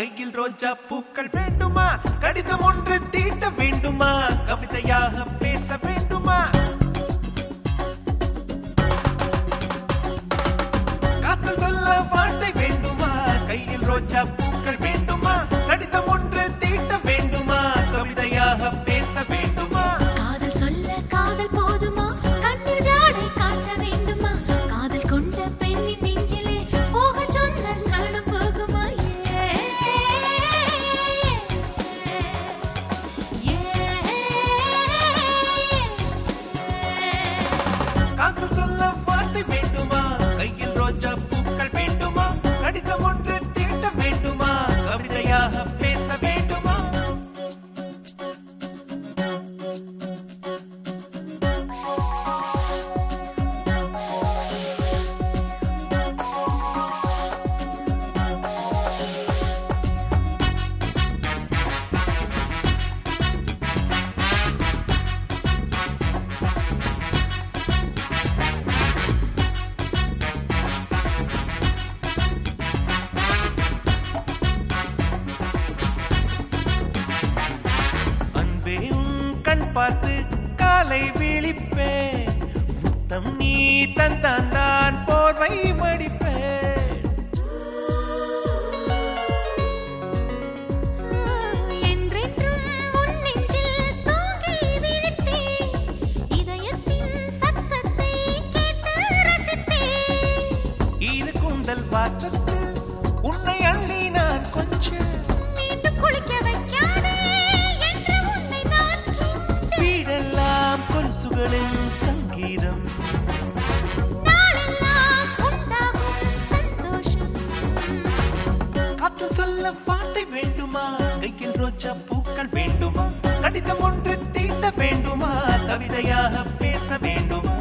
கையில் ரோஜா பூக்கள் வேண்டுமா? கடிதம் ஒன்று தீட்ட வேண்டுமா? கவிதையாக பேச வேண்டுமா? காதல் சொல்ல வார்த்தை வேண்டுமா? கையில் ரோஜா பூக்கள் வேண்டுமா? கடிதம் ஒன்று தீட்ட வேண்டுமா? கவிதையாக பேச வேண்டுமா? காதல் சொல்ல காதல் போதுமா? கண்ணில் ஜாடை காட்ட வேண்டுமா? காதல் கொண்ட பெண்ணின் நெஞ்சிலே போக சொன்ன நாளும் போகுமா? காதல் சொல்ல வார்த்தை வேண்டுமா? கையில் ரோஜா பூக்கள் வேண்டுமா? கடிதம் ஒன்று தீட்ட வேண்டுமா? கவிதையாக பேச வேண்டுமா? பார்த்து காலை விழிப்பேன், முத்தம் நீ தந்தான் நான் போர்வை மடிப்பேன். என்றென்றும் உன் நெஞ்சில் தூங்கி விழிப்பேன், இதயத்தின் சத்தத்தை கேட்டு ரசிப்பேன். இது கூந்தல் வாசத்தில் உன்னை அள்ளி நான் கொஞ்சம் மீண்டும் குளிக்க வைக்காதே என்று உன்னை நான் கெஞ்ச. வீடெல்லாம் கொலுசுகளின் சங்கீதம், நாளெல்லாம் உண்டாகும் சந்தோஷம். காதல் சொல்ல வார்த்தை வேண்டுமா? கையில் ரோஜா பூக்கள் வேண்டுமா? கடிதம் ஒன்று தீட்ட வேண்டுமா? கவிதையாக பேச வேண்டுமா?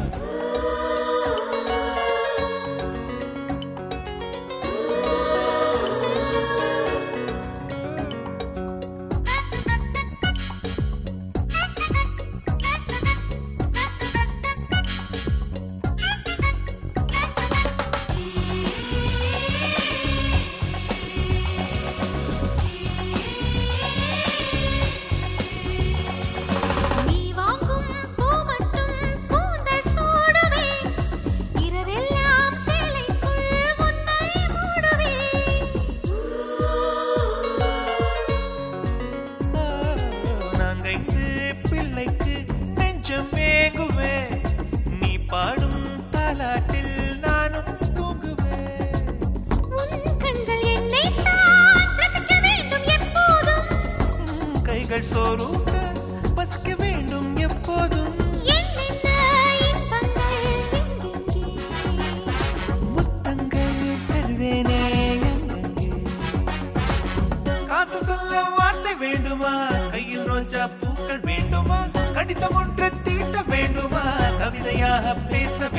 நீ வாங்கும் பூ மட்டும் கூந்தல் சூடுவே, இரவெல்லாம் சேலைக்குள் உன்னை மூடுவே. நான் கைந்து பிள்ளைக்கு நெஞ்சம் வேங்குவேன், நீ பாடும் தாலாட்டில் நானும் தூங்குவேன். உன் கண்கள் என்னைத்தான் ரசிக்க வேண்டும் எப்போதும். கைகள் சோறுங்க பசிக்க வேண்டும் எப்போதும். என்னென்ன இன்பங்கள் எங்கெங்கே. முத்தங்கள் தருவேனே எங்கெங்கே. காத்து சொல்ல வார்த்தை வேண்டுமா? கையில் ரோஜா பூக்கள் வேண்டுமா? கடிதம் ஒன்று தீட்ட வேண்டுமா? கவிதையாக பேச